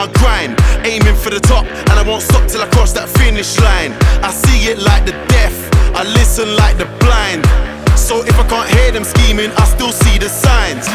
my grind, aiming for the top, and I won't stop till I cross that finish line. I see it like the deaf, I listen like the blind. So if I can't hear them scheming, I still see the signs.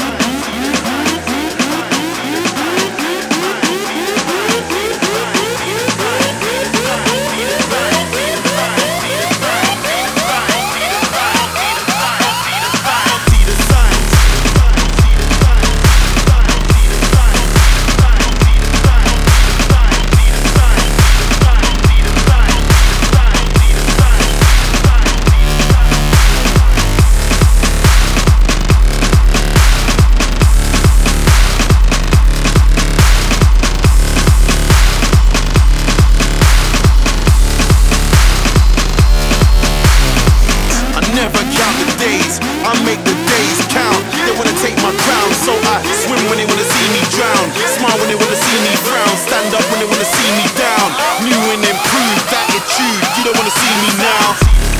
I make the days count. They wanna take my crown, so I swim when they wanna see me drown. Smile when they wanna see me frown. Stand up when they wanna see me down. New and improved attitude. You don't wanna see me now.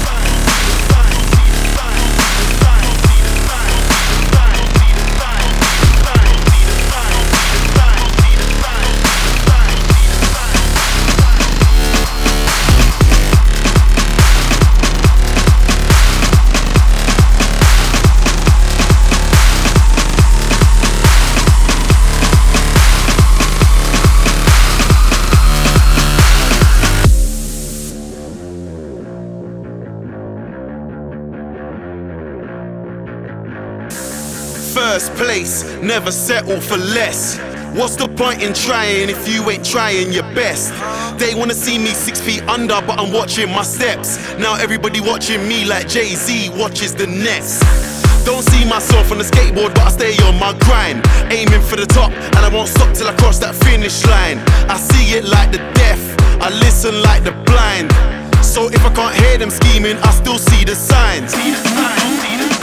First place, never settle for less. What's the point in trying if you ain't trying your best? They wanna see me 6 feet under, but I'm watching my steps. Now everybody watching me like Jay-Z watches the Nets. Don't see myself on the skateboard, but I stay on my grind, aiming for the top, and I won't stop till I cross that finish line. I see it like the deaf, I listen like the blind. So if I can't hear them scheming, I still see the signs.